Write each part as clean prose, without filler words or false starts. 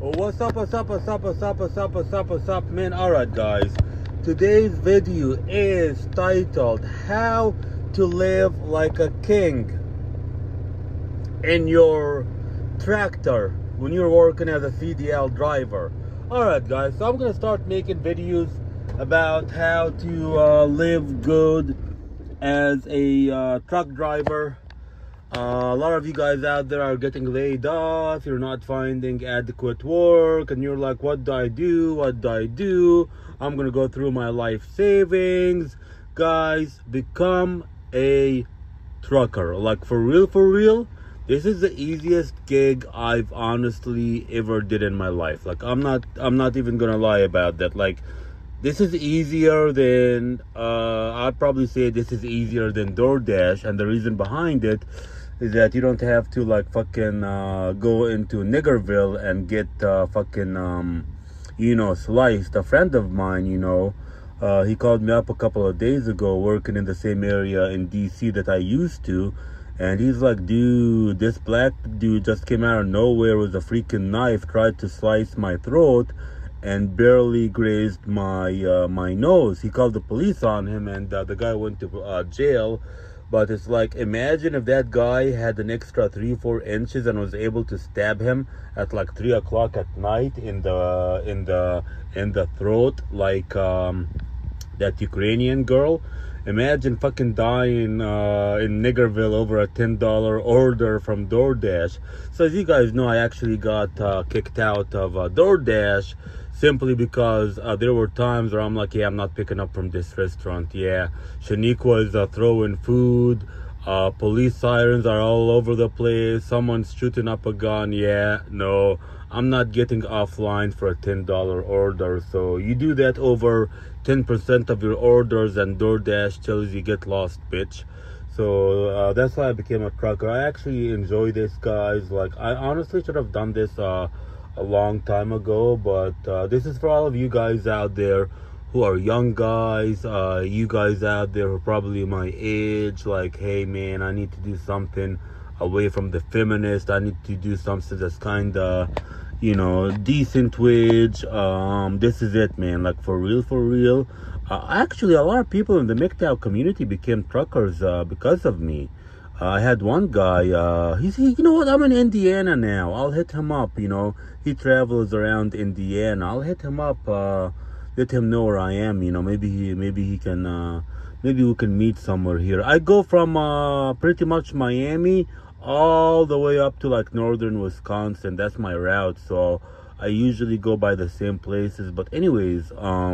Well, what's up, man? Alright, guys. Today's video is titled How to Live Like a King in Your Tractor when you're working as a CDL driver. Alright, guys. So I'm going to start making videos about how to live good as a truck driver. A lot of you guys out there are getting laid off. You're not finding adequate work and you're like, what do I do? I'm gonna go through my life savings. Guys, become a trucker. Like, for real, this is the easiest gig I've honestly ever did in my life. Like, I'm not even gonna lie about that. Like, this is easier than I'd probably say this is easier than DoorDash, and the reason behind it is that you don't have to like fucking go into Niggerville and get fucking sliced. A friend of mine, he called me up a couple of days ago working in the same area in DC that I used to, and he's like, dude, this black dude just came out of nowhere with a freaking knife, tried to slice my throat and barely grazed my my nose. He called the police on him, and the guy went to jail. But it's like, imagine if that guy had an extra 3-4 inches and was able to stab him at like 3 o'clock at night in the throat, like that Ukrainian girl. Imagine fucking dying in Niggerville over a $10 order from DoorDash. So as you guys know, I actually got kicked out of DoorDash simply because there were times where I'm like, yeah, I'm not picking up from this restaurant. Yeah, Shanique was throwing food. Police sirens are all over the place. Someone's shooting up a gun. Yeah, no, I'm not getting offline for a $10 order. So you do that over 10% of your orders and DoorDash tells you get lost, bitch. So that's why I became a trucker. I actually enjoy this, guys. Like, I honestly should have done this a long time ago, but this is for all of you guys out there who are young guys, you guys out there who are probably my age, like, hey man, I need to do something away from the feminist. I need to do something that's kind of, decent wage. This is it, man. Like, for real. Actually, a lot of people in the MGTOW community became truckers because of me. I had one guy, he said, you know what, I'm in Indiana now. I'll hit him up, He travels around Indiana. I'll hit him up, let him know where I am, Maybe he can, maybe we can meet somewhere here. I go from pretty much Miami all the way up to like northern Wisconsin. That's my route. So I usually go by the same places. But anyways,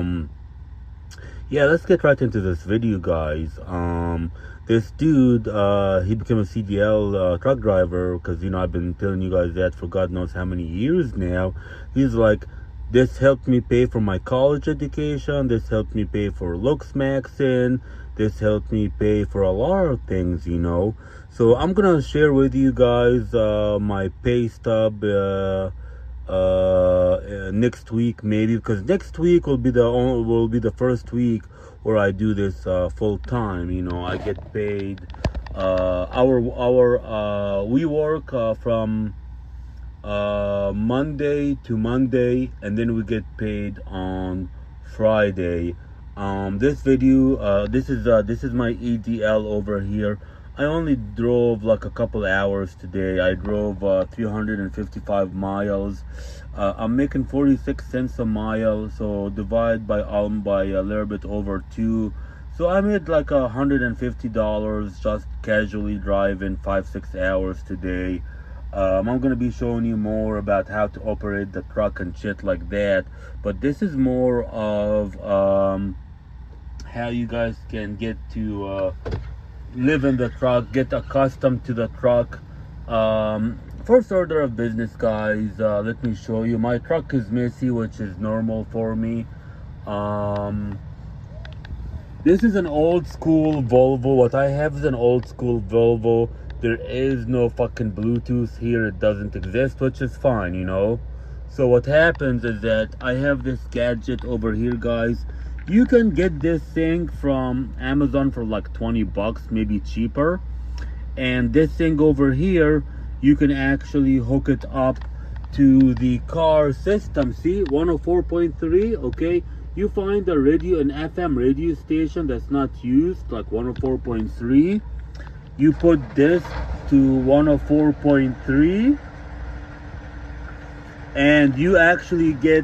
yeah, let's get right into this video, guys. This dude, he became a CDL truck driver because, I've been telling you guys that for God knows how many years now. He's like, this helped me pay for my college education. This helped me pay for Lux Maxin. This helped me pay for a lot of things, So I'm going to share with you guys my pay stub next week, maybe, because next week will be the first week where I do this full time. I get paid we work from Monday to Monday, and then we get paid on Friday. This video, this is my EDL over here. I only drove like a couple hours today. I drove 355 miles. I'm making 46 cents a mile, so divide by a little bit over 2. So I made like $150 just casually driving 5-6 hours today. I'm gonna be showing you more about how to operate the truck and shit like that, but this is more of how you guys can get to live in the truck, get accustomed to the truck. First order of business, guys, let me show you. My truck is messy, which is normal for me. This is an old school Volvo. What I have is an old school Volvo. There is no fucking Bluetooth here. It doesn't exist, which is fine, So what happens is that I have this gadget over here, guys. You can get this thing from Amazon for like 20 bucks, maybe cheaper. And this thing over here, you can actually hook it up to the car system. See, 104.3. Okay, you find a radio, an FM radio station that's not used, like 104.3. You put this to 104.3, and you actually get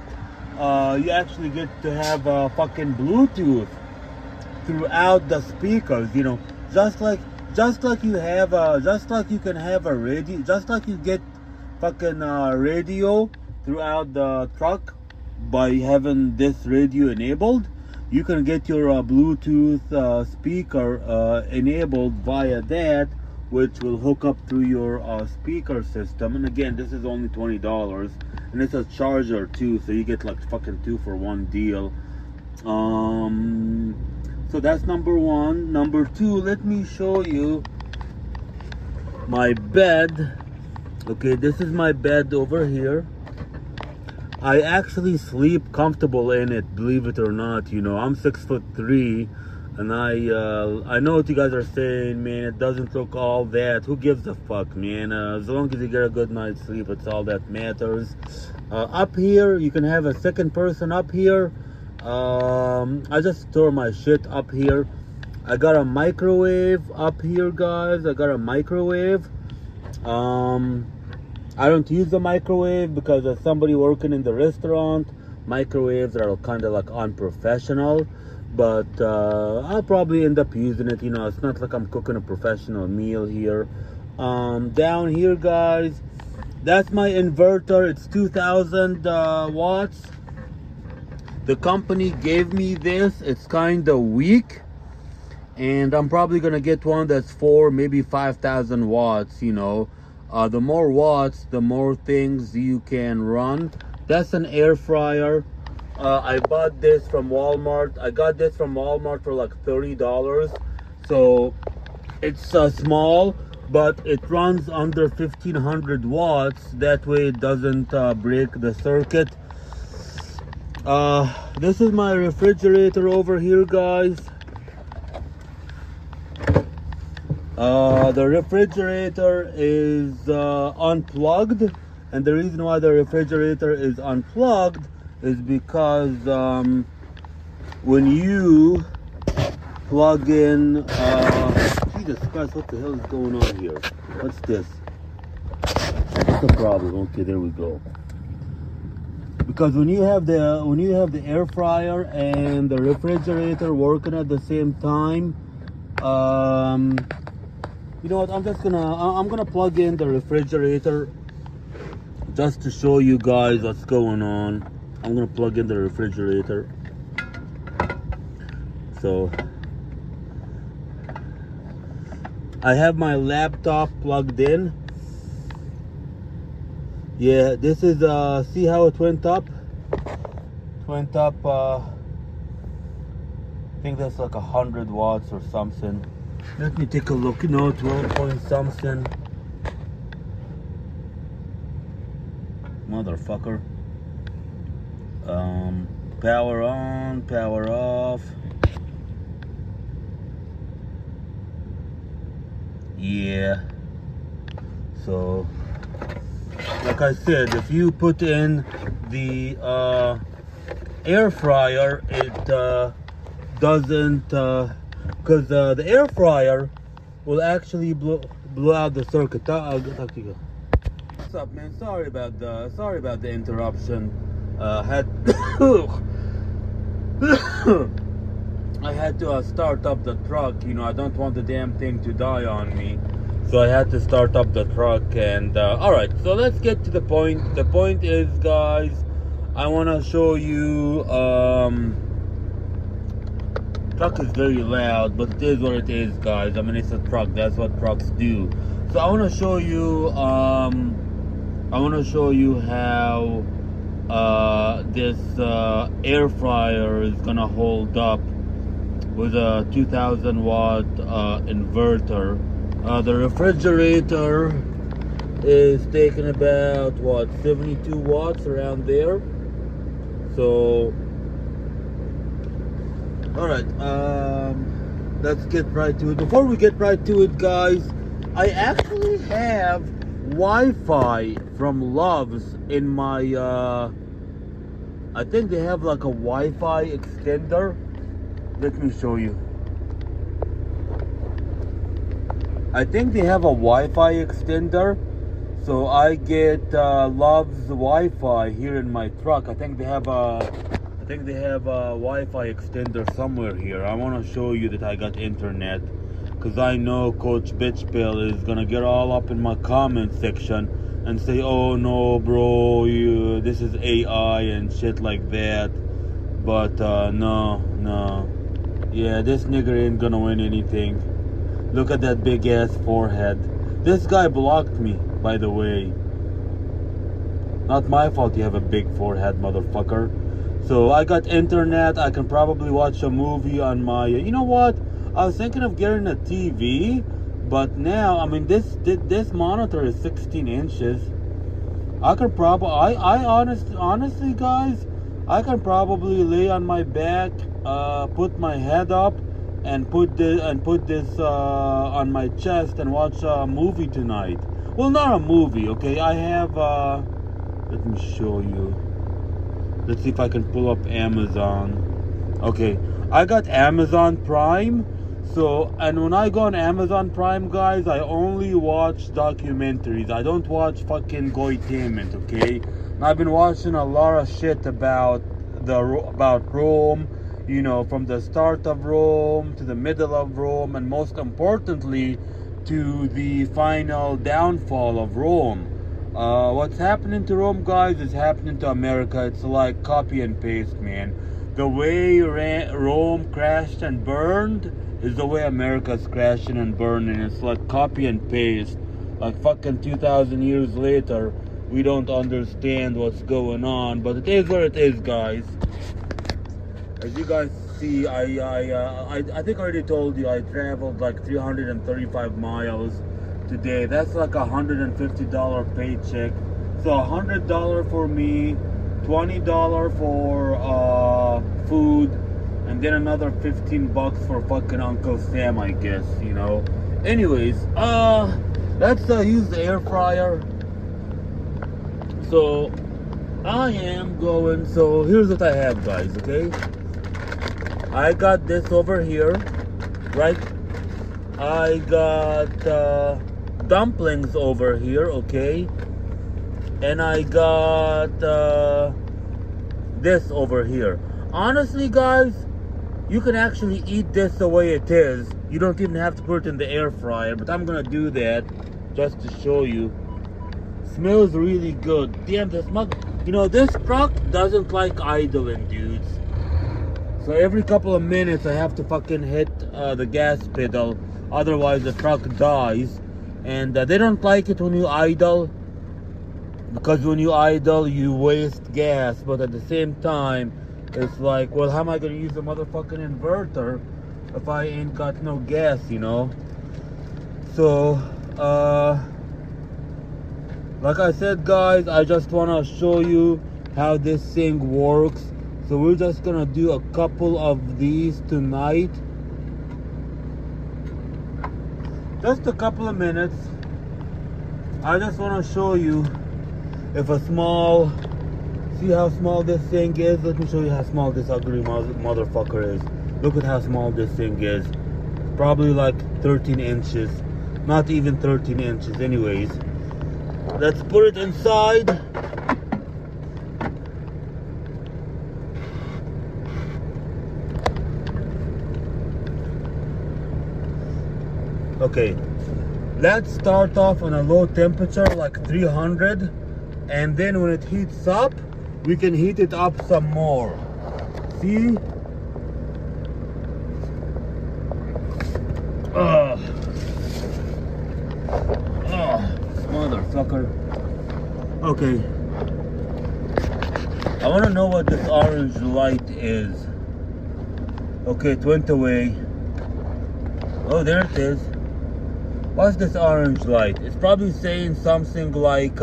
to have a fucking Bluetooth throughout the speakers. You know, just like you have a, just like you can have a radio, just like you get fucking radio throughout the truck by having this radio enabled. You can get your Bluetooth speaker enabled via that, which will hook up through your speaker system. And again, this is only $20, and it's a charger too, so you get like fucking 2 for 1 deal. So that's number one. Number two, let me show you my bed. Okay, this is my bed over here. I actually sleep comfortable in it, believe it or not. You know, I'm 6'3", and I know what you guys are saying, man. It doesn't look all that. Who gives a fuck, man? As long as you get a good night's sleep, it's all that matters. Up here, you can have a second person up here. I just store my shit up here. I got a microwave up here, guys. I got a microwave. I don't use the microwave because as somebody working in the restaurant, microwaves are kind of like unprofessional. But I'll probably end up using it. You know, it's not like I'm cooking a professional meal here. Down here, guys, that's my inverter. It's 2,000 watts. The company gave me this. It's kind of weak, and I'm probably gonna get one that's 4, maybe 5,000 watts. You know, the more watts, the more things you can run. That's an air fryer. I bought this from Walmart. I got this from Walmart for like $30. So it's small, but it runs under 1,500 watts. That way it doesn't break the circuit. This is my refrigerator over here, guys. The refrigerator is unplugged, and the reason why the refrigerator is unplugged is because when you plug in, Jesus Christ, what the hell is going on here? What's this? What's the problem? Okay, there we go. Because when you have the air fryer and the refrigerator working at the same time, you know what? I'm gonna plug in the refrigerator just to show you guys what's going on. I'm gonna plug in the refrigerator. So I have my laptop plugged in. Yeah, this is see how it went up? Went up I think that's like 100 watts or something. Let me take a look. No, 12 point something. Motherfucker. Power on, power off. Yeah. So like I said, if you put in the air fryer, it doesn't, because the air fryer will actually blow out the circuit. I'll talk to you. What's up, man? Sorry about the interruption. I had to start up the truck. You know, I don't want the damn thing to die on me. So I had to start up the truck, and alright, so let's get to the point. The point is, guys, I want to show you, truck is very loud, but it is what it is, guys. I mean, it's a truck, that's what trucks do. So I want to show you, how this air fryer is going to hold up with a 2,000 watt inverter. The refrigerator is taking about, what, 72 watts, around there. So, alright, let's get right to it. Before we get right to it, guys, I actually have Wi-Fi from Love's in my I think they have like a Wi-Fi extender. Let me show you. I think they have a Wi-Fi extender, so I get Love's Wi-Fi here in my truck. I think they have a Wi-Fi extender somewhere here. I want to show you that I got internet, because I know Coach Bitchpill is gonna get all up in my comment section and say, "Oh no, bro, this is AI and shit like that." But no, yeah, this nigger ain't gonna win anything. Look at that big ass forehead. This guy blocked me, by the way. Not my fault you have a big forehead, motherfucker. So I got internet. I can probably watch a movie on my... You know what? I was thinking of getting a TV, but now, I mean, this monitor is 16 inches. I could probably... honestly, guys, I can probably lay on my back, put my head up, and put this on my chest and watch a movie tonight. Well, not a movie, okay? I have let me show you. Let's see if I can pull up Amazon. Okay, I got Amazon Prime. So, and when I go on Amazon Prime, guys, I only watch documentaries. I don't watch fucking goitainment, okay? And I've been watching a lot of shit about Rome. You know, from the start of Rome to the middle of Rome, and most importantly to the final downfall of Rome. What's happening to Rome, guys, is happening to America. It's like copy and paste, man. The way Rome crashed and burned is the way America's crashing and burning. It's like copy and paste. Like fucking 2,000 years later, we don't understand what's going on, but it is what it is, guys. As you guys see, I think I already told you I traveled like 335 miles today. That's like $150 paycheck. So $100 for me, $20 for food, and then another 15 bucks for fucking Uncle Sam, I guess, you know. Anyways, let's use the air fryer. So I am going. So here's what I have, guys. Okay. I got this over here, right? I got dumplings over here, okay? And I got this over here. Honestly, guys, you can actually eat this the way it is. You don't even have to put it in the air fryer, but I'm gonna do that just to show you. Smells really good. Damn, the smell. You know, this truck doesn't like idling, dudes. So every couple of minutes I have to fucking hit the gas pedal, otherwise the truck dies. And they don't like it when you idle, because when you idle you waste gas, but at the same time it's like, well, how am I gonna use the motherfucking inverter if I ain't got no gas, you know? So like I said, guys, I just want to show you how this thing works. So we're just gonna do a couple of these tonight. Just a couple of minutes. I just want to show you if a small... See how small this thing is? Let me show you how small this ugly motherfucker is. Look at how small this thing is. Probably like 13 inches. Not even 13 inches. Anyways, let's put it inside. Okay, let's start off on a low temperature, like 300, and then when it heats up, we can heat it up some more. See? Motherfucker. Okay. I want to know what this orange light is. Okay, it went away. Oh, there it is. What's this orange light? It's probably saying something like,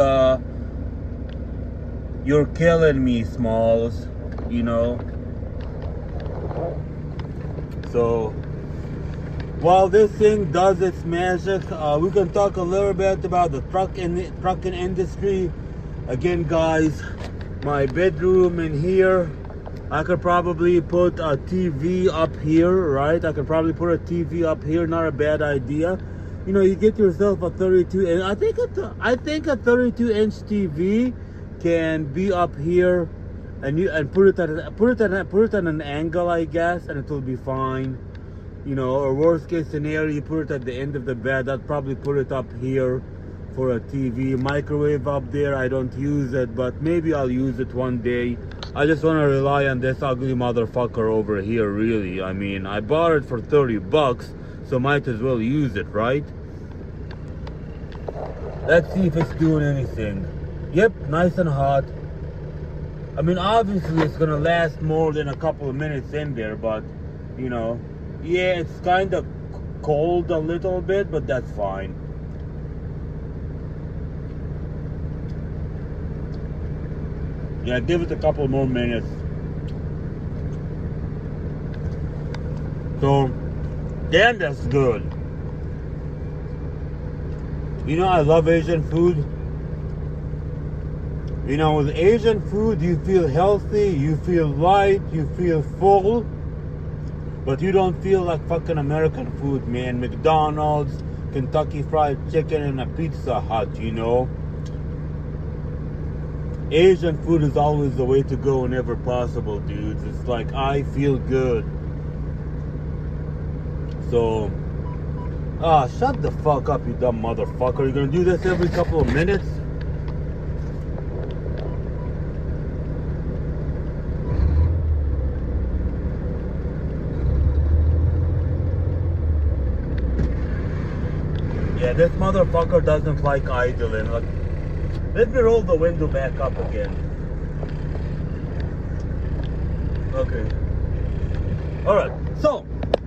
you're killing me, Smalls, you know? So, while this thing does its magic, we can talk a little bit about the trucking industry. Again, guys, my bedroom in here, I could probably put a TV up here, right? I could probably put a TV up here, not a bad idea. You know, you get yourself a 32, and I think a 32-inch TV can be up here, and put it at an angle, I guess, and it will be fine. You know, or worst case scenario, you put it at the end of the bed. I'd probably put it up here for a TV. Microwave up there, I don't use it, but maybe I'll use it one day. I just want to rely on this ugly motherfucker over here, really. I mean, I bought it for 30 bucks, so might as well use it, right? Let's see if it's doing anything. Yep, nice and hot. I mean, obviously it's gonna last more than a couple of minutes in there, but, you know, yeah, it's kind of cold a little bit, but that's fine. Yeah, give it a couple more minutes. So, damn, that's good. You know, I love Asian food. You know, with Asian food, you feel healthy, you feel light, you feel full, but you don't feel like fucking American food, man. McDonald's, Kentucky Fried Chicken, and a Pizza Hut, you know. Asian food is always the way to go whenever possible, dudes. It's like, I feel good. So, shut the fuck up, you dumb motherfucker. You're gonna do this every couple of minutes? Yeah, this motherfucker doesn't like idling. Like, let me roll the window back up again. Okay. Alright, so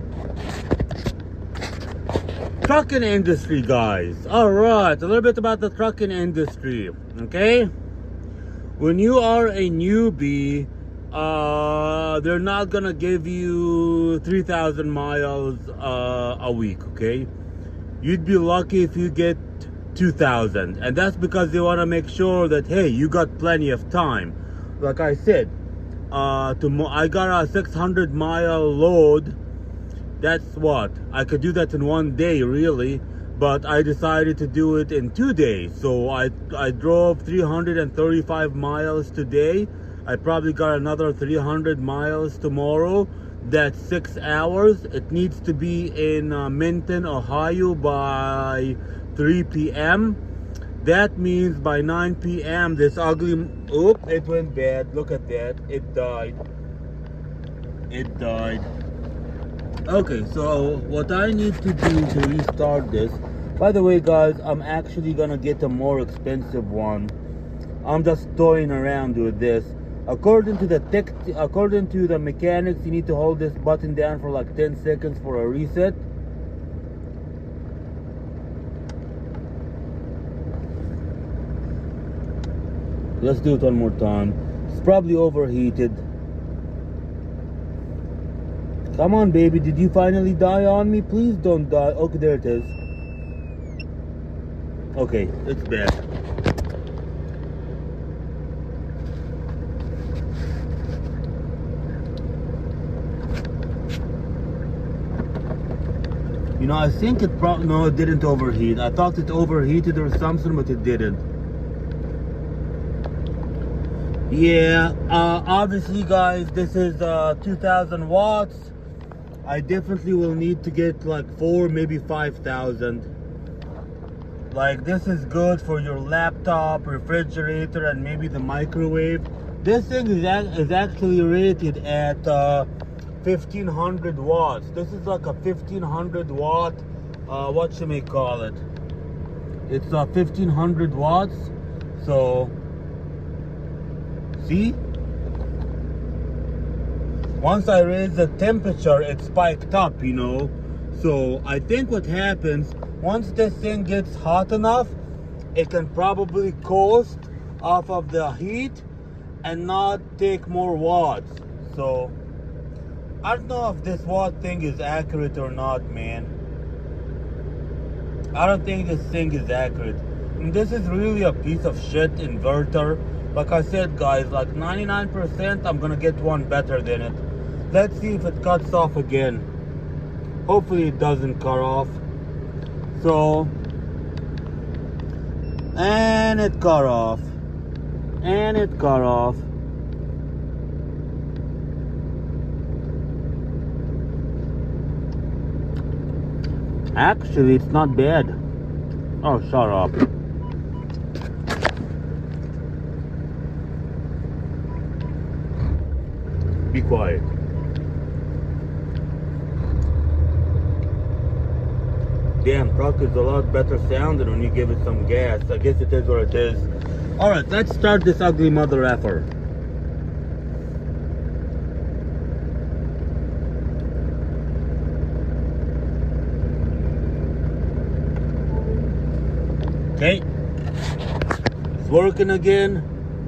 trucking industry, guys. Alright, a little bit about the trucking industry. Okay? When you are a newbie, they're not gonna give you 3,000 miles a week, okay? You'd be lucky if you get 2,000, and that's because they want to make sure that, hey, you got plenty of time. Like I said, I got a 600-mile load. That's what I could do that in one day, really, but I decided to do it in 2 days. So I drove 335 miles today. I probably got another 300 miles tomorrow. That's 6 hours. It needs to be in Minton, Ohio by 3 p.m. That means by 9 p.m. this ugly... Oop, it went bad. Look at that. It died. It died. Okay, so what I need to do to restart this... By the way, guys, I'm actually gonna get a more expensive one. I'm just toying around with this. According to the mechanics, you need to hold this button down for like 10 seconds for a reset. Let's do it one more time. It's probably overheated. Come on, baby. Did you finally die on me? Please don't die. Okay, there it is. Okay, it's back. You know, I think it probably... No, it didn't overheat. I thought it overheated or something, but it didn't. Yeah, obviously, guys, this is 2,000 watts. I definitely will need to get like 4, maybe 5,000. Like, this is good for your laptop, refrigerator, and maybe the microwave. This thing is actually rated at 1,500 watts. This is like a 1,500 watt, what you may call it. It's 1,500 watts. So, see? Once I raise the temperature, it spiked up, you know. So I think what happens, once this thing gets hot enough, it can probably coast off of the heat and not take more watts. So I don't know if this watt thing is accurate or not, man. I don't think this thing is accurate. And this is really a piece of shit inverter. Like I said, guys, like 99%, I'm gonna get one better than it. Let's see if it cuts off again. Hopefully it doesn't cut off. So, and it cut off. And it cut off. Actually, it's not bad. Oh, shut up. Be quiet. Damn, truck is a lot better sounding when you give it some gas. I guess it is what it is. Alright, let's start this ugly mother effer. Okay, it's working again.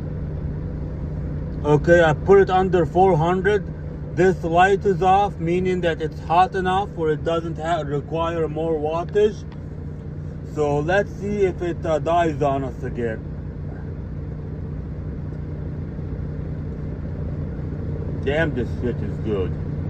Okay, I put it under 400. This light is off, meaning that it's hot enough where it doesn't require more wattage. So let's see if it dies on us again. Damn, this shit is good.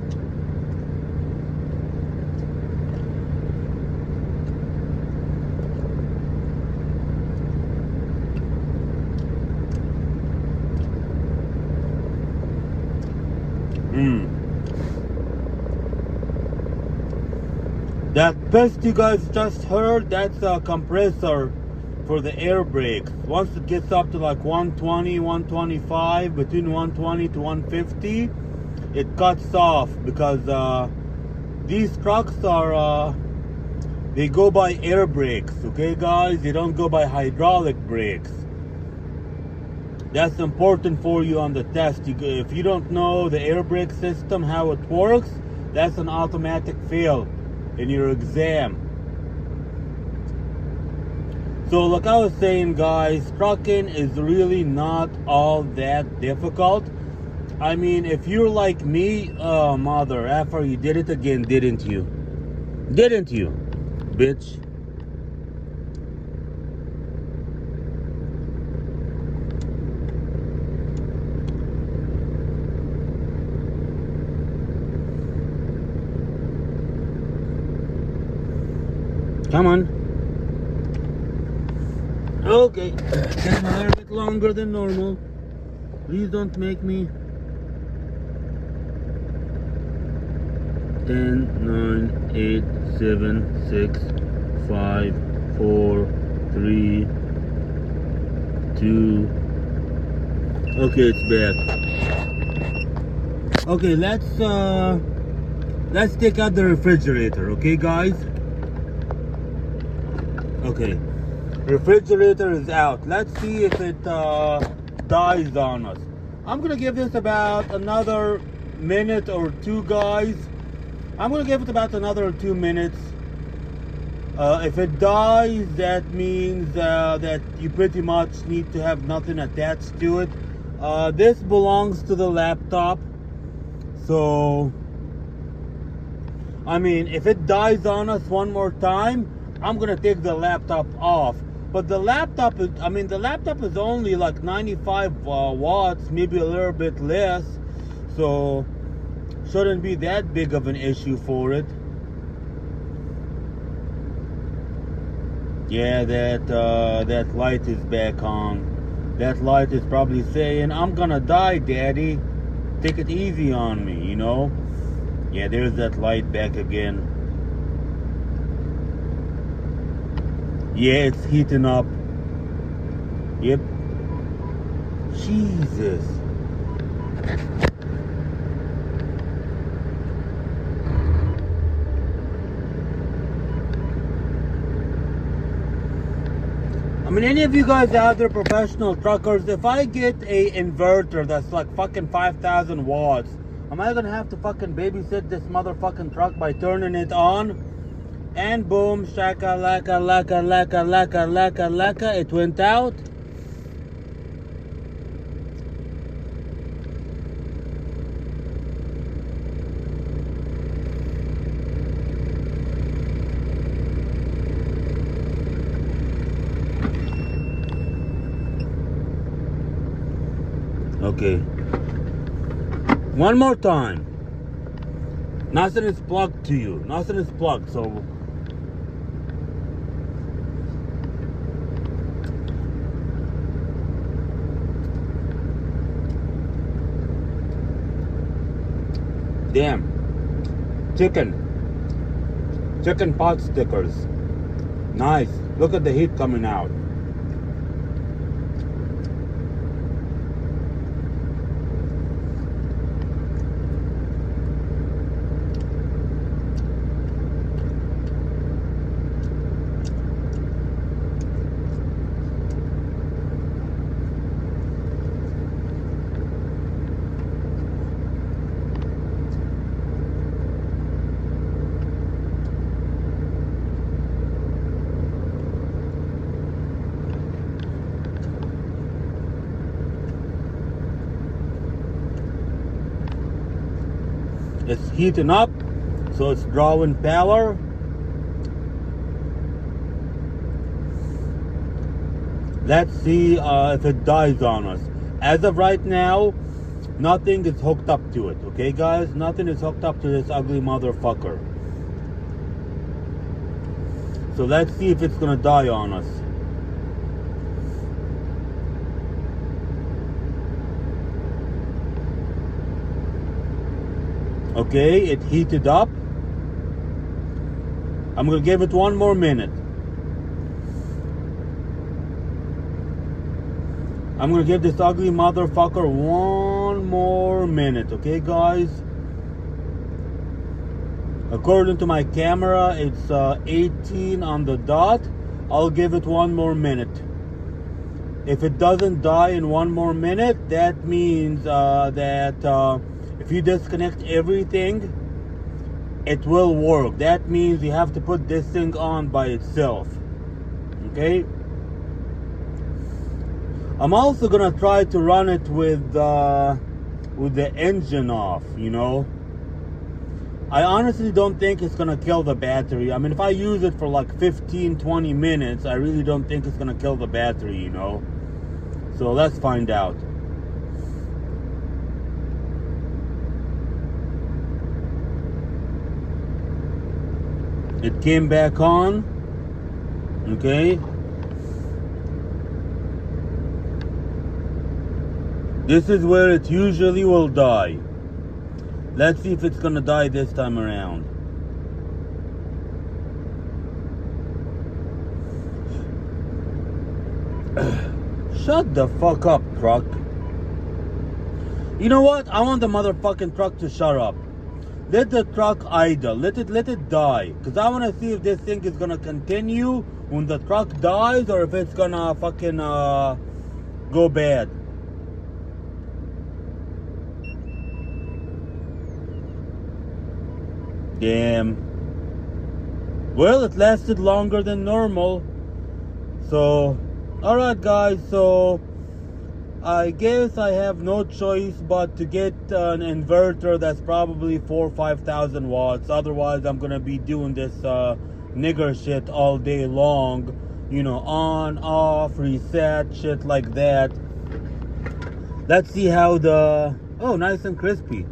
That pest you guys just heard, that's a compressor for the air brakes. Once it gets up to like 120, 125, between 120 to 150, it cuts off because these trucks are, they go by air brakes, okay guys? They don't go by hydraulic brakes. That's important for you on the test. If you don't know the air brake system, how it works, that's an automatic fail in your exam. So like I was saying, guys, trucking is really not all that difficult. I mean, if you're like me, oh mother effer, you did it again, didn't you? Didn't you, bitch? Come on. Okay. Getting a little bit longer than normal. Please don't make me. 10, 9, 8, 7, 6, 5, 4, 3, 2. Okay, it's back. Okay, let's take out the refrigerator, okay guys? Okay, refrigerator is out. Let's see if it dies on us. I'm gonna give this about another minute or two, guys. I'm gonna give it about another 2 minutes. If it dies, that means that you pretty much need to have nothing attached to it. This belongs to the laptop, so I mean, if it dies on us one more time, I'm gonna take the laptop off. But the laptop is, I mean, the laptop is only like 95 watts, maybe a little bit less, so shouldn't be that big of an issue for it. Yeah, that light is back on. That light is probably saying, I'm gonna die, daddy. Take it easy on me, you know? Yeah, there's that light back again. Yeah, it's heating up. Yep. Jesus. I mean, any of you guys out there, professional truckers, if I get a inverter that's like fucking 5,000 watts, am I gonna have to fucking babysit this motherfucking truck by turning it on? And boom, shaka laka laka laka laka laka laka, it went out. Okay. One more time. Nothing is plugged to you. Nothing is plugged, so... Damn. Chicken pot stickers. Nice. Look at the heat coming out. It's heating up, so it's drawing power. Let's see if it dies on us. As of right now, nothing is hooked up to it. Okay, guys? Nothing is hooked up to this ugly motherfucker. So let's see if it's gonna die on us. Okay, it heated up. I'm gonna give it one more minute. I'm gonna give this ugly motherfucker one more minute, okay, guys? According to my camera, it's 18 on the dot. I'll give it one more minute. If it doesn't die in one more minute, that means that if you disconnect everything, it will work. That means you have to put this thing on by itself. Okay? I'm also gonna try to run it with the engine off, you know? I honestly don't think it's gonna kill the battery. I mean, if I use it for like 15-20 minutes, I really don't think it's gonna kill the battery, you know? So let's find out. It came back on. Okay. This is where it usually will die. Let's see if it's gonna die this time around. Shut the fuck up, truck. You know what? I want the motherfucking truck to shut up. Let the truck idle. Let it die. Because I want to see if this thing is going to continue when the truck dies, or if it's going to fucking go bad. Damn. Well, it lasted longer than normal. So, alright guys, so I guess I have no choice but to get an inverter that's probably 4,000 or 5,000 watts. Otherwise, I'm gonna be doing this nigger shit all day long. You know, on, off, reset, shit like that. Let's see how the... Oh, nice and crispy.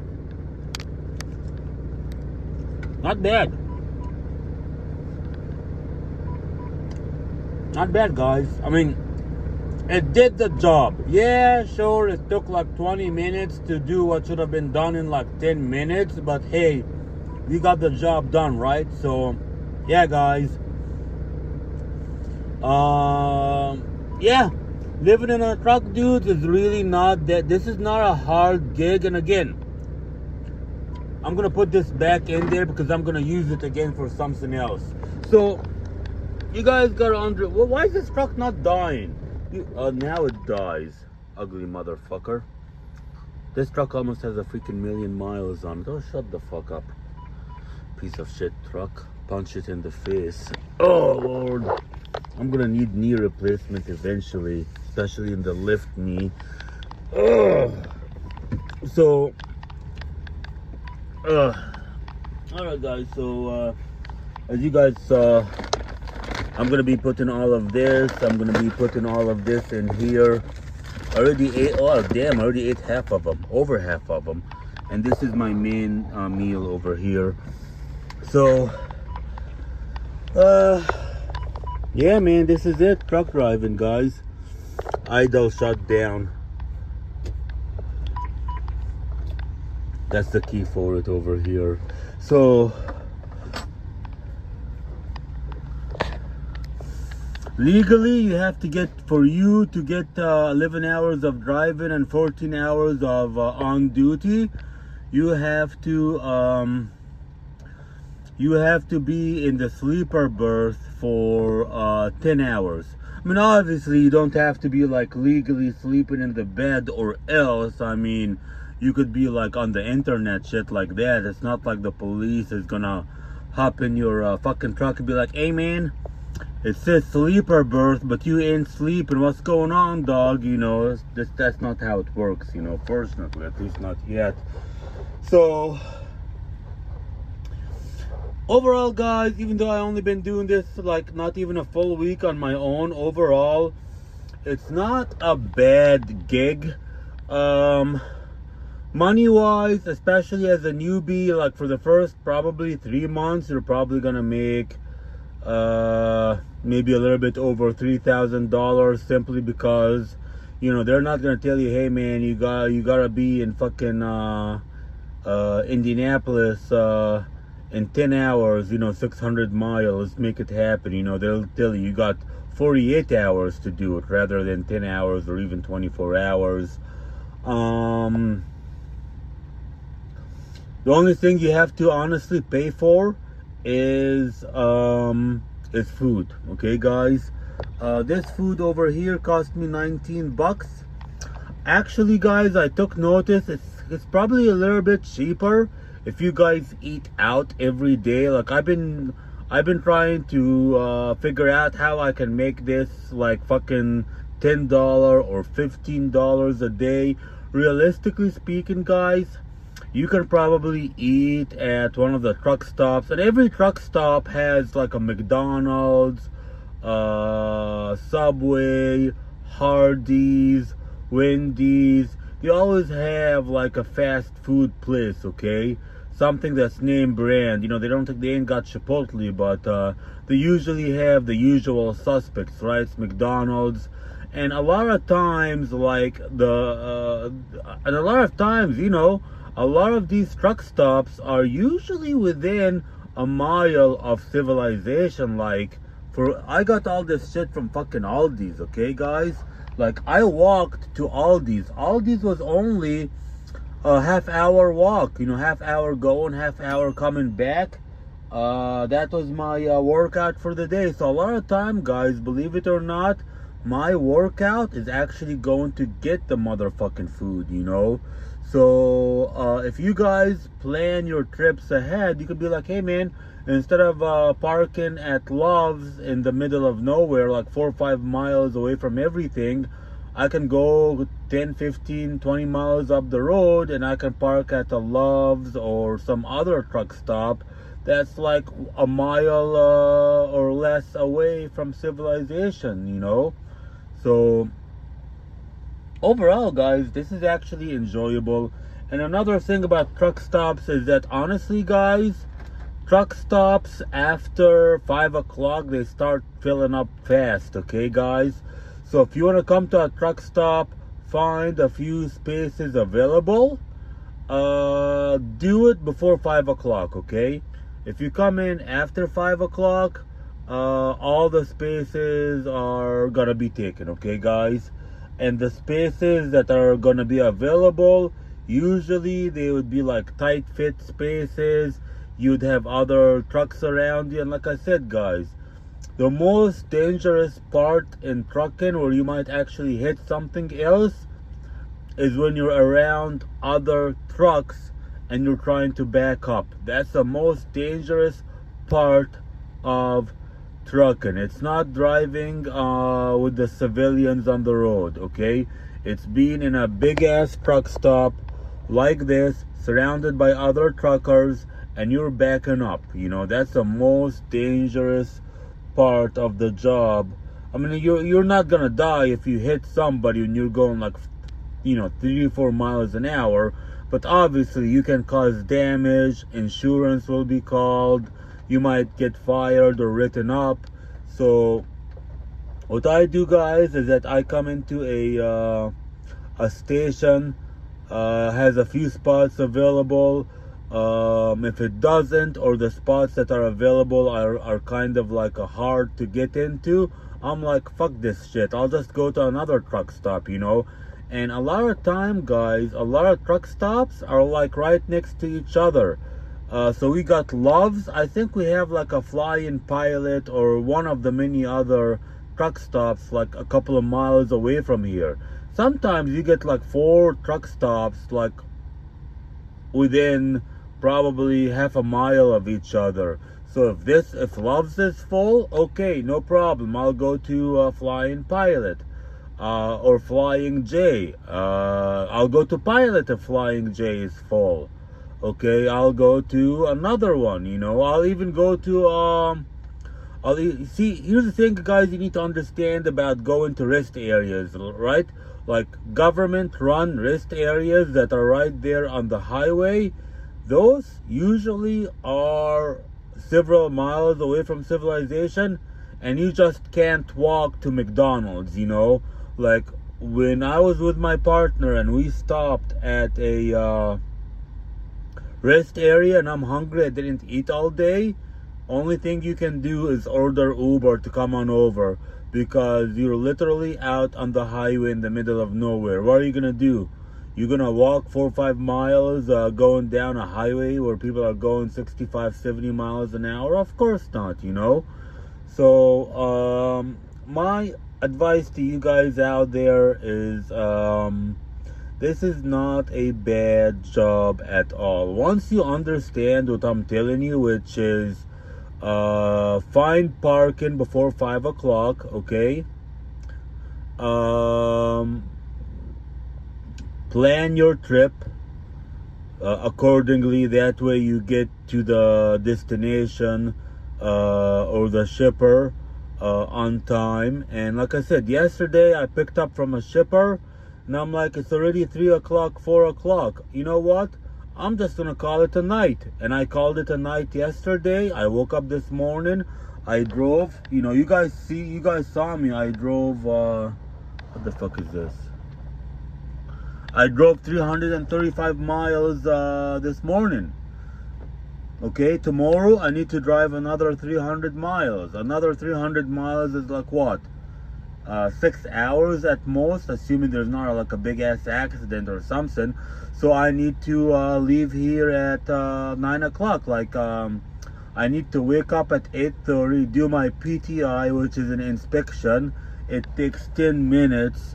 Not bad. Not bad, guys. I mean, it did the job. Yeah, sure, it took like 20 minutes to do what should have been done in like 10 minutes. But hey, we got the job done, right? So, yeah, guys. Yeah. Living in a truck, dudes, is really not that... This is not a hard gig. And again, I'm going to put this back in there because I'm going to use it again for something else. So, you guys got to under... Well, why is this truck not dying? Now it dies. Ugly motherfucker. This truck almost has a freaking 1,000,000 miles on it. Oh, shut the fuck up. Piece of shit truck. Punch it in the face. Oh, Lord. I'm going to need knee replacement eventually. Especially in the lift knee. Ugh. So... Alright guys, so as you guys saw, I'm gonna be putting all of this. I'm gonna be putting all of this in here. Already ate, oh damn, already ate half of them, over half of them. And this is my main meal over here. So, yeah, man, this is it. Truck driving, guys. Idle shut down. That's the key for it over here. So, legally, you have to get, for you to get 11 hours of driving and 14 hours of on duty, you have to be in the sleeper berth for 10 hours. I mean, obviously, you don't have to be like legally sleeping in the bed, or else, I mean, you could be like on the internet, shit like that. It's not like the police is gonna hop in your fucking truck and be like, hey man, it says sleeper berth, but you ain't sleeping. What's going on, dog? You know, that's not how it works, you know, fortunately, at least not yet. So, overall, guys, even though I only been doing this like not even a full week on my own, overall, it's not a bad gig. Money wise, especially as a newbie, like for the first probably 3 months, you're probably gonna make maybe a little bit over $3,000, simply because, you know, they're not gonna tell you, hey man, you gotta be in fucking Indianapolis in 10 hours, you know, 600 miles, make it happen. You know, they'll tell you got 48 hours to do it rather than 10 hours or even 24 hours. The only thing you have to honestly pay for is food. Okay, guys. This food over here cost me 19 bucks. Actually, guys, I took notice. It's probably a little bit cheaper if you guys eat out every day. Like I've been trying to figure out how I can make this like fucking $10 or $15 a day. Realistically speaking, guys, you can probably eat at one of the truck stops, and every truck stop has like a McDonald's, Subway, Hardee's, Wendy's. They always have like a fast food place, okay? Something that's name brand. You know, they ain't got Chipotle, but they usually have the usual suspects, right? It's McDonald's. And a lot of times, like you know, a lot of these truck stops are usually within a mile of civilization. Like, I got all this shit from fucking Aldi's, okay, guys? Like, I walked to Aldi's. Aldi's was only a half-hour walk, you know, half-hour going, half-hour coming back. That was my workout for the day. So a lot of time, guys, believe it or not, my workout is actually going to get the motherfucking food, you know? So, if you guys plan your trips ahead, you could be like, hey man, instead of parking at Love's in the middle of nowhere, like 4 or 5 miles away from everything, I can go 10, 15, 20 miles up the road and I can park at a Love's or some other truck stop that's like a mile or less away from civilization, you know? So, overall, guys, this is actually enjoyable. And another thing about truck stops is that, honestly, guys, truck stops after 5 o'clock, they start filling up fast, okay, guys? So if you want to come to a truck stop, find a few spaces available, do it before 5 o'clock, okay? If you come in after 5 o'clock, all the spaces are gonna be taken, okay, guys? And the spaces that are gonna be available, usually they would be like tight fit spaces. You'd have other trucks around you. And like I said, guys, the most dangerous part in trucking, where you might actually hit something else, is when you're around other trucks and you're trying to back up. That's the most dangerous part of trucking. It's not driving with the civilians on the road, okay? It's being in a big ass truck stop like this, surrounded by other truckers, and you're backing up. You know, that's the most dangerous part of the job I mean, you're not gonna die if you hit somebody and you're going like, 3 or 4 miles an hour. But obviously, you can cause damage. Insurance will be called. You might get fired or written up. So, what I do, guys, is that I come into a station, has a few spots available. If it doesn't, or the spots that are available are kind of like hard to get into, I'm like, fuck this shit, I'll just go to another truck stop, And a lot of time, guys, a lot of truck stops are like right next to each other. So we got Love's. I think we have like a Flying Pilot or one of the many other truck stops like a couple of miles away from here. Sometimes you get like 4 truck stops like within probably half a mile of each other. So if Love's is full, okay, no problem, I'll go to Flying Pilot or Flying J. I'll go to Pilot if Flying J is full. Okay, I'll go to another one, I'll even go to see, here's the thing, guys, you need to understand about going to rest areas, right? Like government run rest areas that are right there on the highway. Those usually are several miles away from civilization, and you just can't walk to McDonald's, Like when I was with my partner and we stopped at a rest area and I'm hungry, I didn't eat all day, only thing you can do is order Uber to come on over, because you're literally out on the highway in the middle of nowhere. What are you gonna do? You're gonna walk 4 or 5 miles going down a highway where people are going 65, 70 miles an hour? Of course not, So my advice to you guys out there is this is not a bad job at all. Once you understand what I'm telling you, which is find parking before 5 o'clock, okay? Plan your trip accordingly. That way you get to the destination or the shipper on time. And like I said, yesterday I picked up from a shipper and I'm like, it's already 3 o'clock, 4 o'clock. You know what? I'm just gonna call it a night. And I called it a night yesterday. I woke up this morning. I drove, you guys saw me. I drove, what the fuck is this? I drove 335 miles this morning. Okay, tomorrow I need to drive another 300 miles. Another 300 miles is like what? 6 hours at most, assuming there's not like a big ass accident or something. So I need to leave here at 9 o'clock. Like I need to wake up at 8:30, do my PTI, which is an inspection. It takes 10 minutes.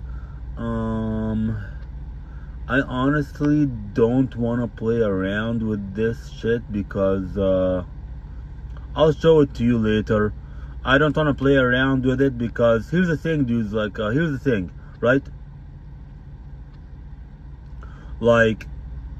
I honestly don't want to play around with this shit because I'll show it to you later. I don't want to play around with it because here's the thing, dudes. Like, here's the thing, right? Like,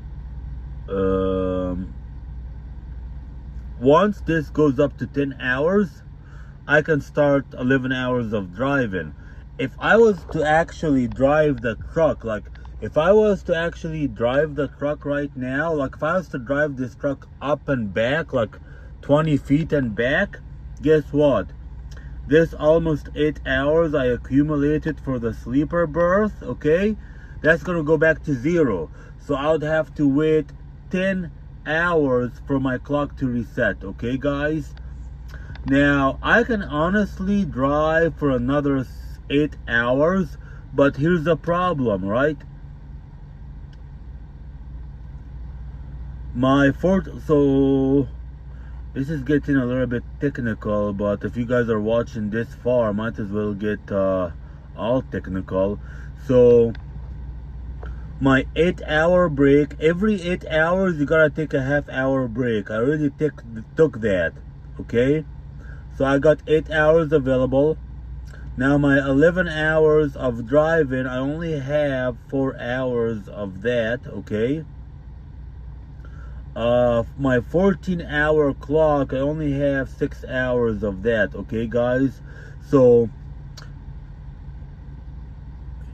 once this goes up to 10 hours, I can start 11 hours of driving. If I was to actually drive the truck, like, if I was to actually drive the truck right now, like if I was to drive this truck up and back, like 20 feet and back, guess what? This almost 8 hours I accumulated for the sleeper berth, okay? That's gonna go back to 0. So I would have to wait 10 hours for my clock to reset, okay, guys? Now, I can honestly drive for another 8 hours, but here's the problem, right? So this is getting a little bit technical, but if you guys are watching this far, might as well get all technical. So my 8-hour break, every 8 hours you gotta take a half-hour break. I already took that, okay? So I got 8 hours available. Now my 11 hours of driving, I only have 4 hours of that, okay? My 14-hour clock, I only have 6 hours of that, okay, guys? So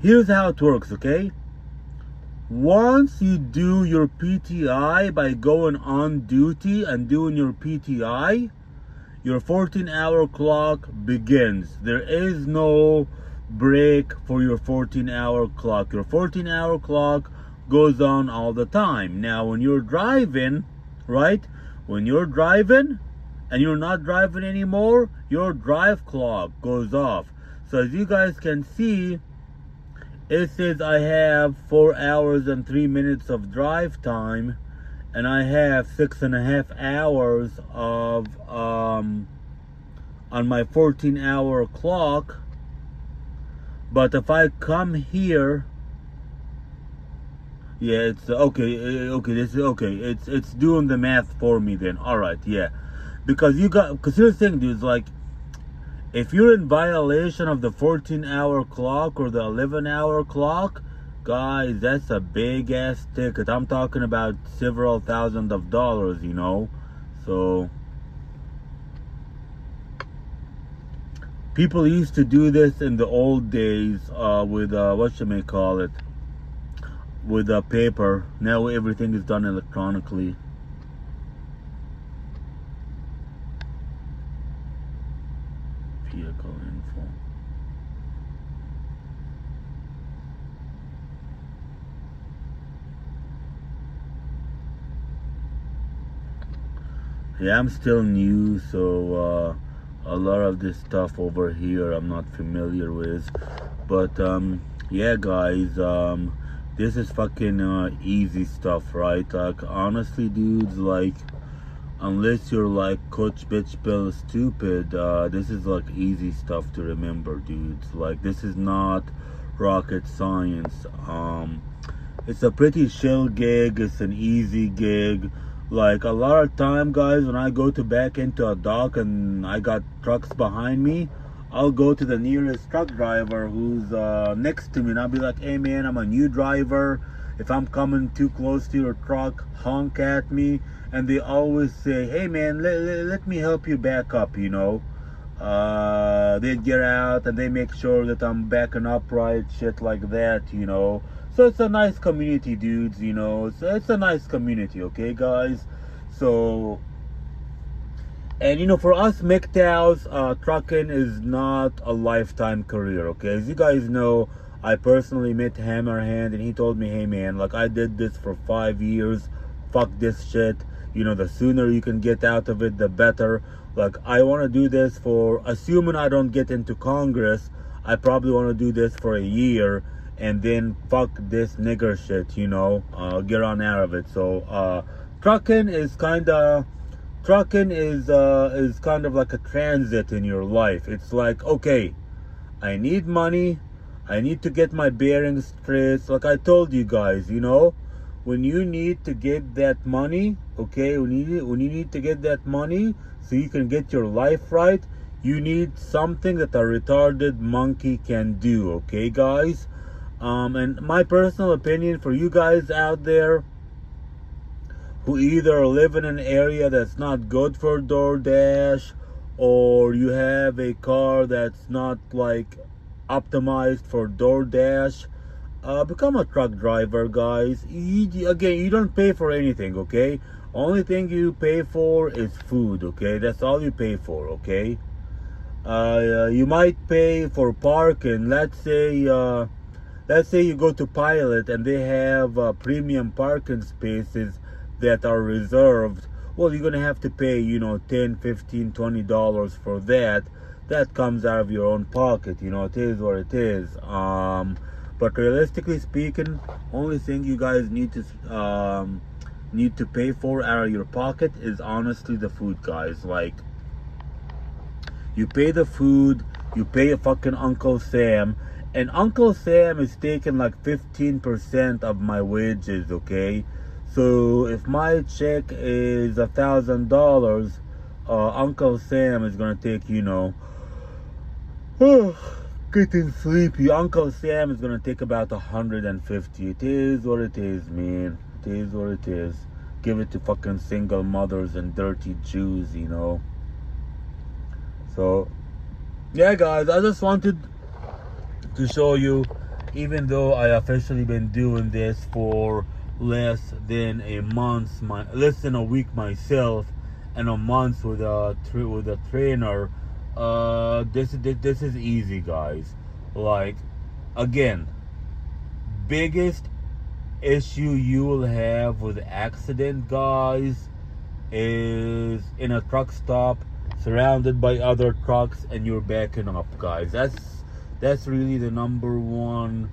here's how it works, okay? Once you do your PTI by going on duty and doing your PTI, your 14-hour clock begins. There is no break for your 14-hour clock. Your 14-hour clock goes on all the time. Now, when you're driving, right? When you're driving and you're not driving anymore, your drive clock goes off. So as you guys can see, it says I have 4 hours and 3 minutes of drive time, and I have 6.5 hours of on my 14-hour clock. But if I come here, yeah, it's okay. This is okay. It's doing the math for me then. All right, yeah, because here's the thing, dude. Like, if you're in violation of the 14-hour clock or the 11-hour clock, guys, that's a big ass ticket. I'm talking about several thousands of dollars, you know. So people used to do this in the old days with whatchamacallit, with paper. Now everything is done electronically. Vehicle info. Yeah, I'm still new, so a lot of this stuff over here I'm not familiar with. But yeah, guys, this is fucking easy stuff, right? Like, honestly, dudes, like, unless you're like Coach Bitch Bill stupid, this is like easy stuff to remember, dudes. Like, this is not rocket science. It's a pretty chill gig. It's an easy gig. Like, a lot of time, guys, when I go to back into a dock and I got trucks behind me, I'll go to the nearest truck driver who's next to me, and I'll be like, hey man, I'm a new driver. If I'm coming too close to your truck, honk at me. And they always say, hey man, let me help you back up, you know. They get out and they make sure that I'm backing up right, shit like that, you know. So it's a nice community, dudes, you know. It's a nice community, okay, guys? So, and you know, for us MGTOWs, trucking is not a lifetime career, okay? As you guys know, I personally met Hammerhand, and he told me, hey man, like, I did this for 5 years. Fuck this shit. You know, the sooner you can get out of it, the better. Like, I want to do this for, assuming I don't get into Congress, I probably want to do this for a year, and then fuck this nigger shit, you know, get on out of it. So trucking is kind of like a transit in your life. It's like, okay, I need money, I need to get my bearings straight. Like I told you guys, you know, when you need to get that money, okay, when you need to get that money so you can get your life right, you need something that a retarded monkey can do, okay, guys? And my personal opinion for you guys out there who either live in an area that's not good for DoorDash, or you have a car that's not like optimized for DoorDash, become a truck driver, guys. Again, you don't pay for anything, okay? Only thing you pay for is food, okay? That's all you pay for, okay? You might pay for parking. Let's say you go to Pilot and they have premium parking spaces that are reserved. Well, you're gonna have to pay, you know, $10, $15, $20 for that. That comes out of your own pocket, you know. It is what it is. But realistically speaking, only thing you guys need to pay for out of your pocket is honestly the food, guys. Like, you pay the food, you pay a fucking Uncle Sam, and Uncle Sam is taking like 15% of my wages, okay? So if my check is $1,000, Uncle Sam is gonna take, you know, getting sleepy. Uncle Sam is gonna take about 150. It is what it is, man. It is what it is. Give it to fucking single mothers and dirty Jews, you know. So, yeah, guys, I just wanted to show you even though I officially been doing this for less than a month, less than a week myself, and a month with a trainer. This is easy, guys. Like, again, biggest issue you will have with accident, guys, is in a truck stop surrounded by other trucks and you're backing up, guys. That's really the number one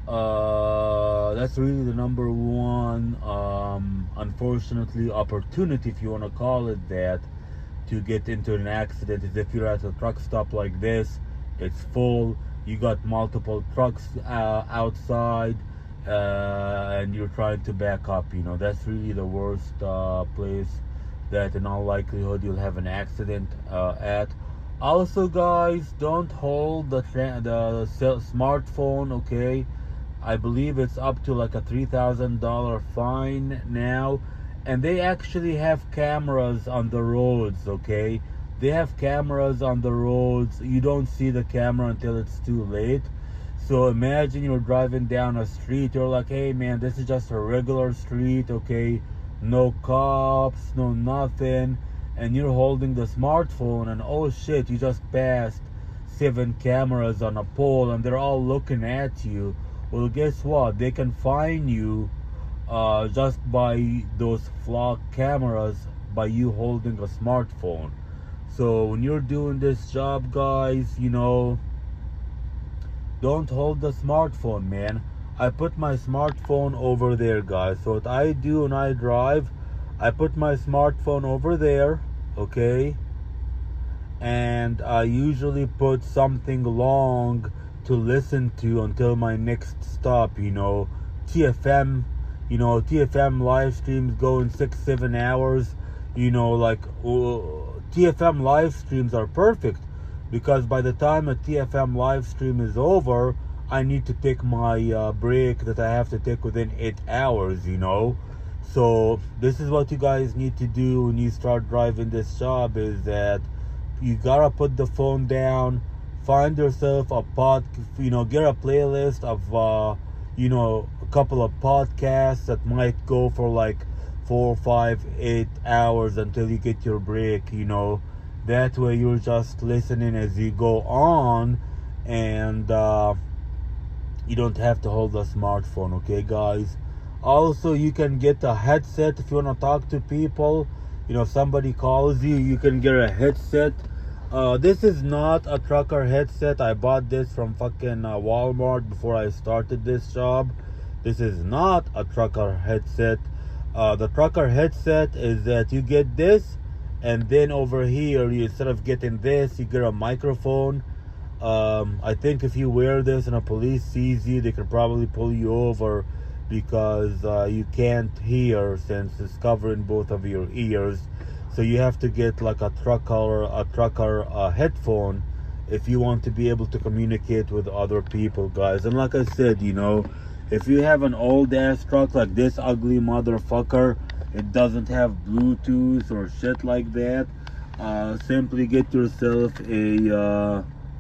unfortunately opportunity, if you want to call it that, to get into an accident, is if you're at a truck stop like this. It's full, you got multiple trucks outside, and you're trying to back up. That's really the worst place that in all likelihood you'll have an accident at. Also, guys, don't hold the smartphone, okay? I believe it's up to like a $3,000 fine now. And they actually have cameras on the roads, okay? They have cameras on the roads. You don't see the camera until it's too late. So imagine you're driving down a street. You're like, hey man, this is just a regular street, okay? No cops, no nothing. And you're holding the smartphone, and oh shit, you just passed 7 cameras on a pole and they're all looking at you. Well, guess what? They can fine you just by those flock cameras, by you holding a smartphone. So when you're doing this job, guys, don't hold the smartphone, man. I put my smartphone over there, guys. So what I do when I drive, I put my smartphone over there, okay? And I usually put something long to listen to until my next stop, TFM. TFM live streams go in 6-7 hours. TFM live streams are perfect, because by the time a TFM live stream is over, I need to take my break that I have to take within 8 hours, So this is what you guys need to do when you start driving this job, is that you gotta put the phone down, find yourself a get a playlist of a couple of podcasts that might go for like 4, 5, 8 hours until you get your break. That way you're just listening as you go on, and you don't have to hold the smartphone, okay, guys? Also, you can get a headset if you want to talk to people. If somebody calls you, you can get a headset. This is not a trucker headset. I bought this from fucking Walmart before I started this job. This is not a trucker headset. The trucker headset is that you get this, and then over here, instead of getting this, you get a microphone. I think if you wear this and a police sees you, they could probably pull you over, because you can't hear since it's covering both of your ears. So you have to get like a trucker headphone if you want to be able to communicate with other people, guys. And like I said, if you have an old ass truck like this ugly motherfucker, it doesn't have Bluetooth or shit like that, simply get yourself a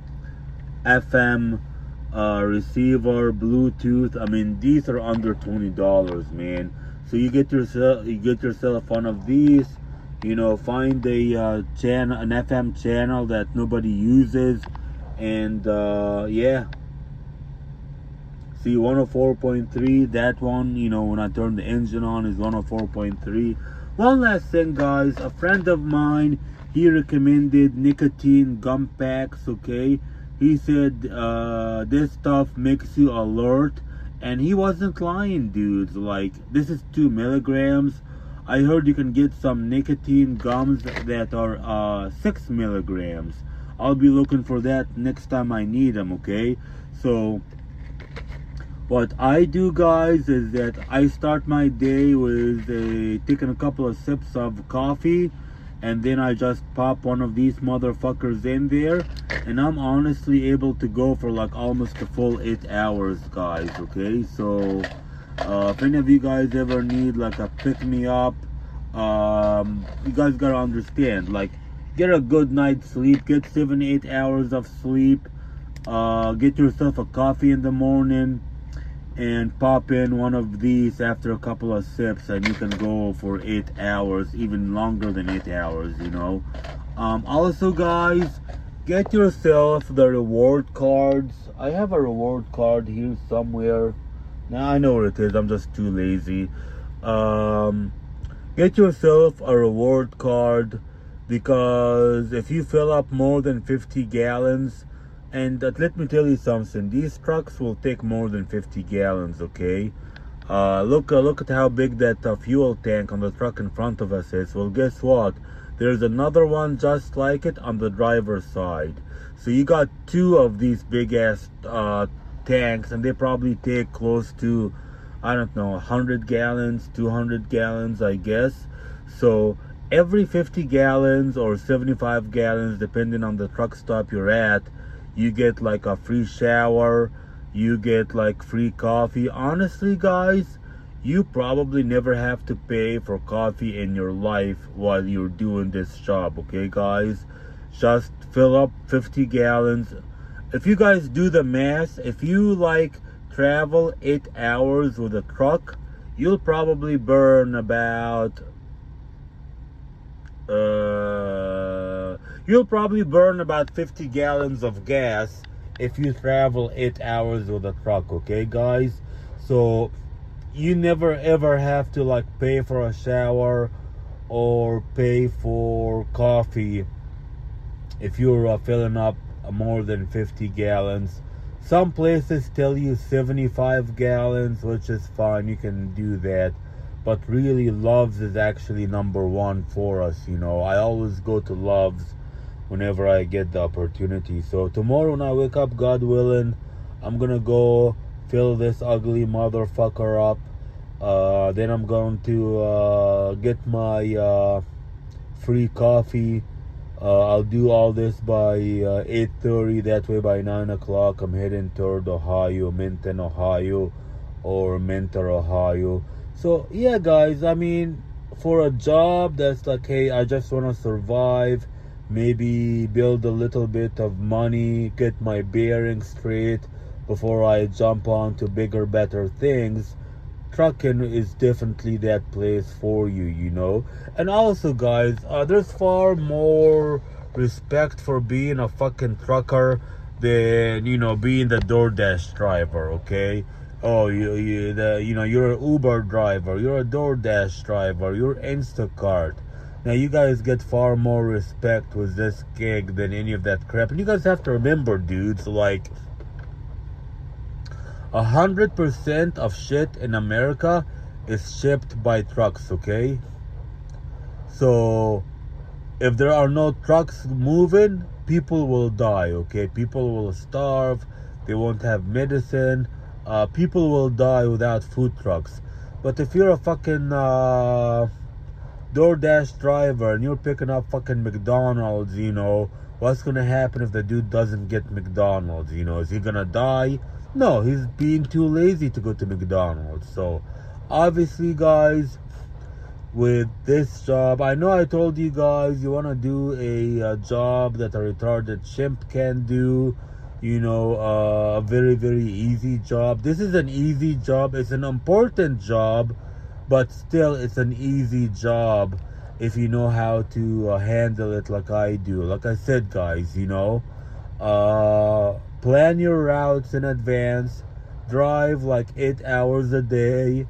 FM receiver, Bluetooth. I mean, these are under $20, man. So you get yourself one of these. Find a channel, an FM channel that nobody uses, and yeah. See, 104.3, that one, when I turn the engine on, is 104.3. One last thing, guys. A friend of mine, he recommended nicotine gum packs, okay? He said this stuff makes you alert, and he wasn't lying, dudes. Like, this is 2 milligrams. I heard you can get some nicotine gums that are 6 milligrams. I'll be looking for that next time I need them, okay? So what I do, guys, is that I start my day with taking a couple of sips of coffee, and then I just pop one of these motherfuckers in there, and I'm honestly able to go for like almost a full 8 hours, guys, okay? So if any of you guys ever need like a pick-me-up, you guys gotta understand, like, get a good night's sleep, get 7-8 hours of sleep, get yourself a coffee in the morning, and pop in one of these after a couple of sips, and you can go for 8 hours, even longer than 8 hours, you know. Also, guys, get yourself the reward cards. I have a reward card here somewhere. Now I know where it is, I'm just too lazy. Get yourself a reward card, because if you fill up more than 50 gallons, and let me tell you something, these trucks will take more than 50 gallons, okay? Look at how big that fuel tank on the truck in front of us is. Well, guess what? There's another one just like it on the driver's side. So you got two of these big ass tanks, and they probably take close to, I don't know, 100 gallons, 200 gallons, I guess. So every 50 gallons or 75 gallons, depending on the truck stop you're at, you get like a free shower, you get like free coffee. Honestly, guys, you probably never have to pay for coffee in your life while you're doing this job, okay, guys? Just fill up 50 gallons. If you guys do the math, if you like travel 8 hours with a truck, you'll probably burn about you'll probably burn about 50 gallons of gas if you travel 8 hours with a truck, okay, guys? So you never ever have to like pay for a shower or pay for coffee if you're filling up more than 50 gallons. Some places tell you 75 gallons, which is fine, you can do that. But really, Love's is actually number one for us, you know. I always go to Love's whenever I get the opportunity. So tomorrow when I wake up, God willing, I'm gonna go fill this ugly motherfucker up. Then I'm going to get my free coffee. I'll do all this by 8:30. That way by 9 o'clock I'm heading toward Ohio, Minton, Ohio, or Mentor, Ohio. So yeah, guys, I mean, for a job that's like, hey, I just want to survive, maybe build a little bit of money, get my bearings straight before I jump on to bigger, better things, trucking is definitely that place for you, you know. And also, guys, there's far more respect for being a fucking trucker than, you know, being the DoorDash driver, okay? Oh, you're an Uber driver, you're a DoorDash driver, you're Instacart. Now, you guys get far more respect with this gig than any of that crap. And you guys have to remember, dudes, like, 100% of shit in America is shipped by trucks, okay? So, if there are no trucks moving, people will die, okay? People will starve, they won't have medicine, people will die without food trucks. But if you're a fucking DoorDash driver and you're picking up fucking McDonald's, you know, what's gonna happen if the dude doesn't get McDonald's, you know? Is he gonna die? No, he's being too lazy to go to McDonald's. So, obviously, guys, with this job, I know I told you guys you want to do a job that a retarded chimp can do, you know, a very, very easy job. This is an easy job. It's an important job, but still it's an easy job if you know how to handle it like I do. Like I said, guys, you know, plan your routes in advance, drive like 8 hours a day,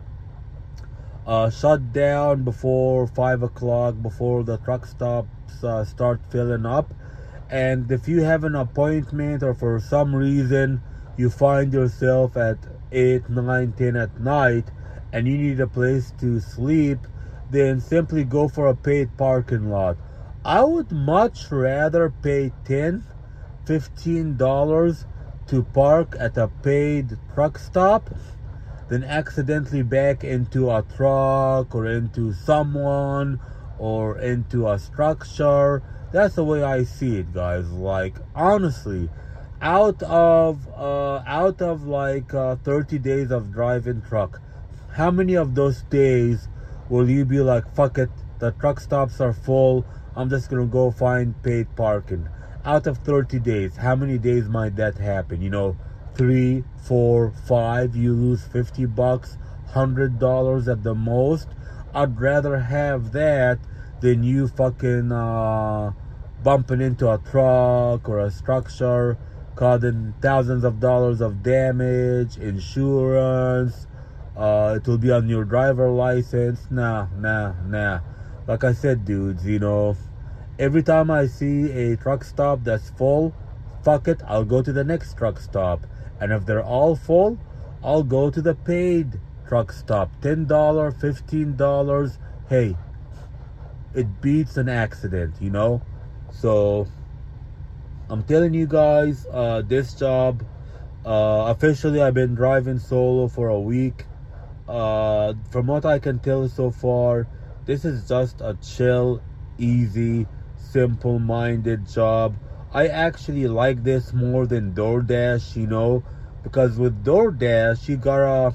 shut down before 5 o'clock, before the truck stops start filling up. And if you have an appointment or for some reason you find yourself at 8, 9, 10 at night and you need a place to sleep, then simply go for a paid parking lot. I would much rather pay $10, $15 to park at a paid truck stop than accidentally back into a truck or into someone or into a structure. That's the way I see it, guys. Like, honestly, out of like 30 days of driving truck, how many of those days will you be like, fuck it, the truck stops are full, I'm just gonna go find paid parking? Out of 30 days, how many days might that happen? You know, 3, 4, 5, you lose $50, $100 at the most. I'd rather have that than you fucking bumping into a truck or a structure, causing thousands of dollars of damage, insurance. It will be on your driver license. Nah. Like I said, dudes, you know, every time I see a truck stop that's full, fuck it, I'll go to the next truck stop. And if they're all full, I'll go to the paid truck stop. $10, $15. Hey, it beats an accident, you know? So, I'm telling you guys, this job, officially I've been driving solo for a week. From what I can tell so far, this is just a chill, easy, simple-minded job. I actually like this more than DoorDash, you know, because with DoorDash, you gotta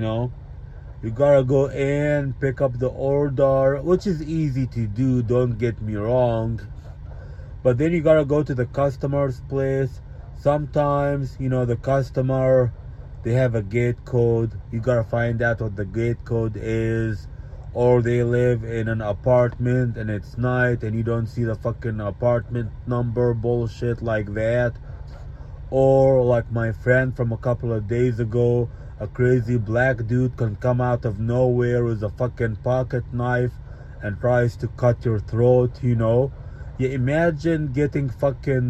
go in, pick up the order, which is easy to do, don't get me wrong. But then you gotta go to the customer's place. Sometimes, you know, the customer, they have a gate code. You gotta find out what the gate code is. Or they live in an apartment and it's night and you don't see the fucking apartment number, bullshit like that. Or like my friend from a couple of days ago, a crazy black dude can come out of nowhere with a fucking pocket knife and tries to cut your throat, you know. Yeah, imagine getting fucking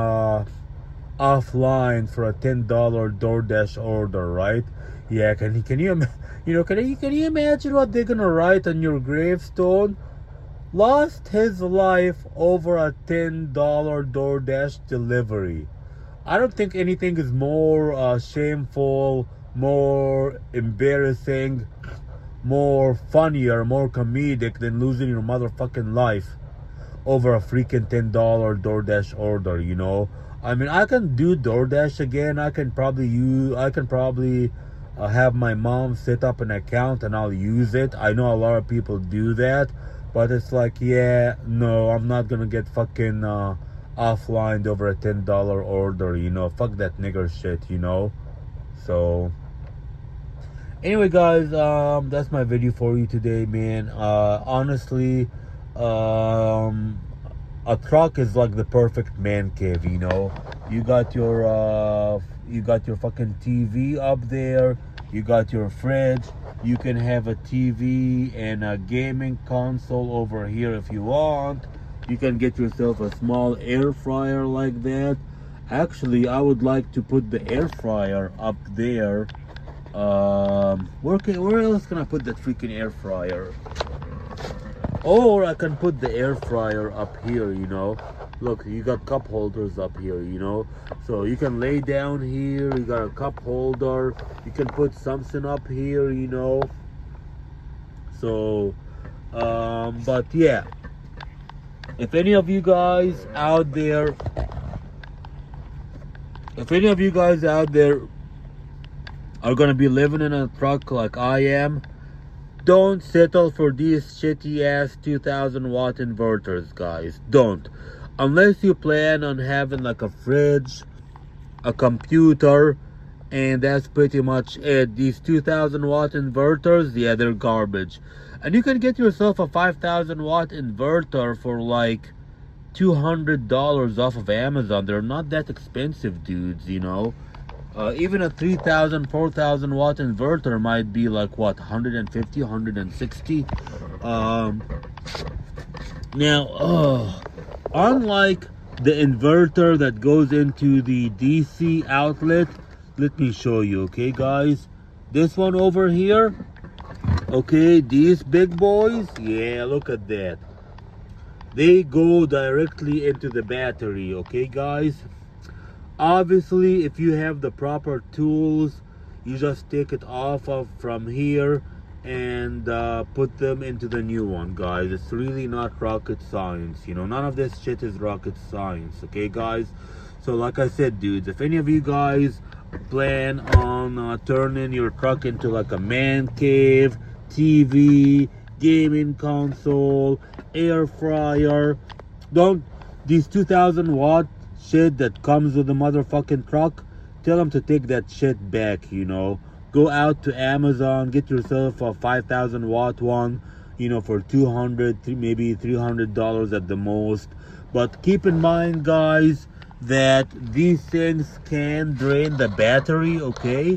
offline for a $10 DoorDash order, right? Yeah, can you imagine what they're gonna write on your gravestone? Lost his life over a $10 DoorDash delivery. I don't think anything is more shameful, more embarrassing, more funnier, more comedic than losing your motherfucking life over a freaking $10 DoorDash order, you know? I mean, I can do DoorDash again. I can probably have my mom set up an account and I'll use it. I know a lot of people do that, but it's like, yeah, no, I'm not gonna get fucking offline over a $10 order, you know? Fuck that nigger shit, you know? So anyway, guys, that's my video for you today, man. Honestly, a truck is like the perfect man cave, you know. You got your fucking TV up there, you got your fridge, you can have a TV and a gaming console over here if you want. You can get yourself a small air fryer like that. Actually, I would like to put the air fryer up there. Where else can I put that freaking air fryer? Or I can put the air fryer up here, you know. Look, you got cup holders up here, you know. So you can lay down here, you got a cup holder. You can put something up here, you know. So, but yeah. If any of you guys out there are gonna be living in a truck like I am, don't settle for these shitty ass 2000 watt inverters, guys. Don't. Unless you plan on having like a fridge, a computer, and that's pretty much it. These 2000 watt inverters, yeah, they're garbage. And you can get yourself a 5000 watt inverter for like $200 off of Amazon. They're not that expensive, dudes, you know. Even a 3000, 4000 watt inverter might be like what, 150, 160. Now, unlike the inverter that goes into the DC outlet, let me show you, okay, guys. This one over here, okay, these big boys, yeah, look at that. They go directly into the battery, okay, guys. Obviously, if you have the proper tools, you just take it off of from here and put them into the new one, guys. It's really not rocket science, you know. None of this shit is rocket science, okay, guys? So like I said, dudes, if any of you guys plan on turning your truck into like a man cave, TV, gaming console, air fryer, these 2000 watt shit that comes with the motherfucking truck, tell them to take that shit back, you know. Go out to Amazon, get yourself a 5,000 watt one, you know, for $200, maybe $300 at the most. But keep in mind, guys, that these things can drain the battery, okay?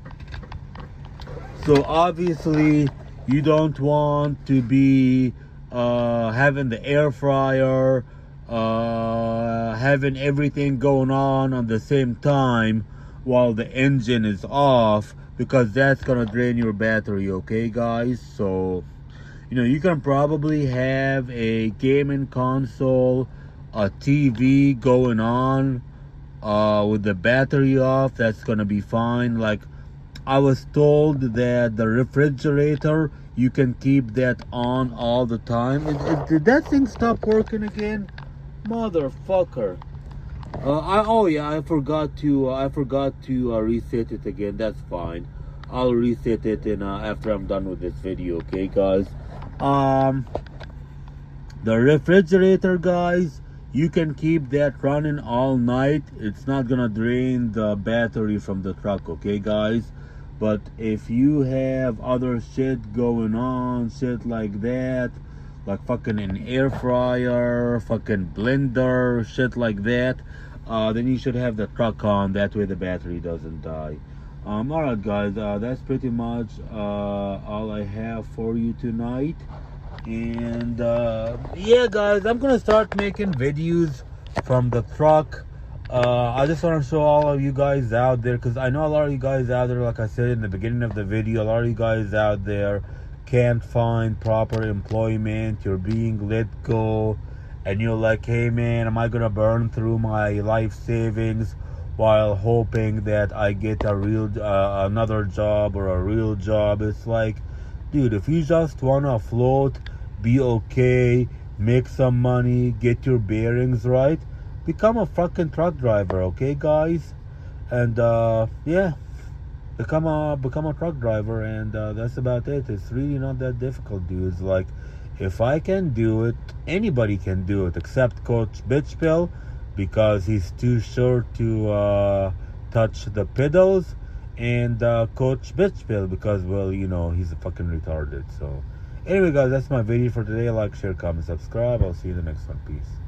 So obviously you don't want to be having the air fryer, having everything going on the same time while the engine is off, because that's gonna drain your battery, okay guys? So you know, you can probably have a gaming console, a TV going on with the battery off. That's gonna be fine. Like, I was told that the refrigerator, you can keep that on all the time. Did that thing stop working again? Motherfucker. I forgot to reset it again. That's fine. I'll reset it in after I'm done with this video, okay guys? The refrigerator, guys, you can keep that running all night. It's not gonna drain the battery from the truck, okay guys? But if you have other shit going on, shit like that, like fucking an air fryer, fucking blender, shit like that, then you should have the truck on. That way the battery doesn't die. Alright guys, that's pretty much all I have for you tonight. And yeah guys, I'm gonna start making videos from the truck. I just want to show all of you guys out there, because I know a lot of you guys out there, like I said in the beginning of the video, a lot of you guys out there can't find proper employment. You're being let go, and you're like, hey man, am I gonna burn through my life savings while hoping that I get a real another job or a real job? It's like, dude, if you just wanna float, be okay, make some money, get your bearings right, become a fucking truck driver, okay guys? And yeah, become a truck driver, and that's about it. It's really not that difficult, dudes. Like, if I can do it, anybody can do it, except Coach Bitchpill, because he's too short to touch the pedals, and Coach Bitchpill, because, well, you know, he's a fucking retarded. So anyway guys, that's my video for today. Like, share, comment, subscribe. I'll see you in the next one. Peace.